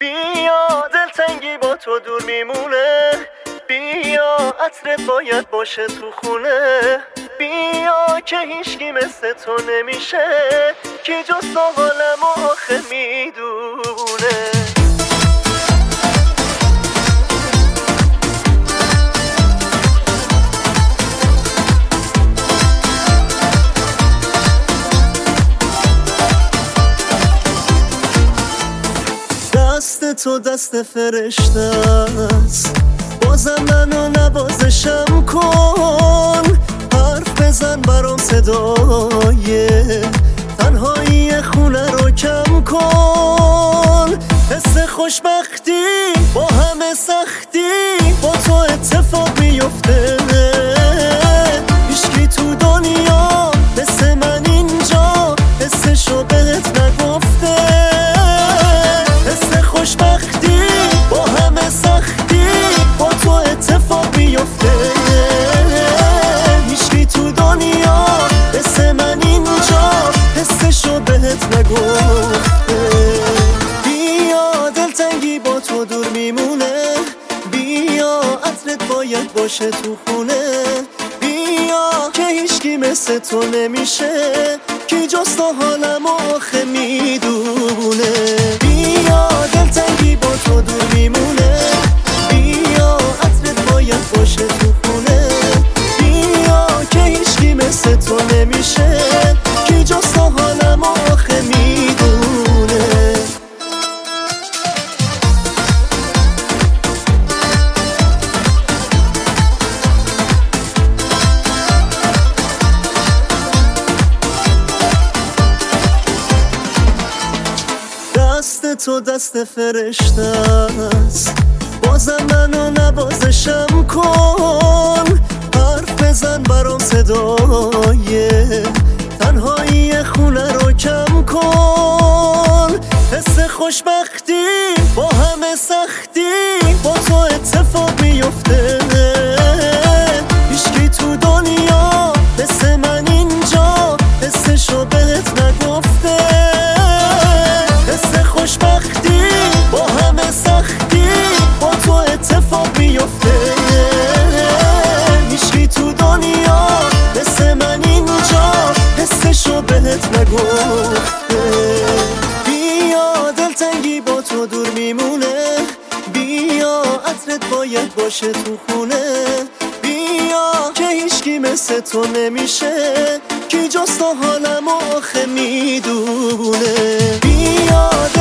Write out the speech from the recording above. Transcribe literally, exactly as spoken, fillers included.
بیا دلتنگی با تو دور میمونه، بیا عطرت باید باشه تو خونه، بیا که هیچکی مثل تو نمیشه، کی جز تو حالمو آخه میدونه. دست تو دست فرشته است، بازم منو نوازشم کن، حرف بزن برام صدای تنهایی خونه رو کم کن. حس خوشبختی با همه سختی با تو اتفاق میفته، هیچکی تو دنیا مثل من اینجا حسشو بهت نگفته. خوشبختی با همه سختی با تو اتفاق میفته، هیچکی تو دنیا مثل من اینجا حسشو بهت نگفته. بیا دلتنگی با تو دور میمونه، بیا عطرت باید باشه تو خونه، بیا که هیچکی مثل تو نمیشه، کی جز تو حالمو آخه میدونه. بیا دلتنگی با تو دور میمونه، بیا عطرت باید باشه تو خونه، بیا که هیچکی مثل تو نمیشه، کی جز تو حالمو آخه میدونه. دست تو دست فرشته است، بازم منو نوازشم کن، حرف بزن برام صدای تنهایی خونه رو کم کن. حس خوشبختی با همه سختی با تو اتفاق میفته، هیچکی تو دنیا مثل من اینجا حسشو بهت نگفته. خوشبختی با همه سختی با تو اتفاق میفته، هیچکی تو دنیا مثل من اینجا حسشو بهت نگفته. بیا دلتنگی با تو دور میمونه، بیا عطرت باید باشه تو خونه، بیا که هیچکی مثل تو نمیشه، کی جز تو حالمو آخه میدونه. بیا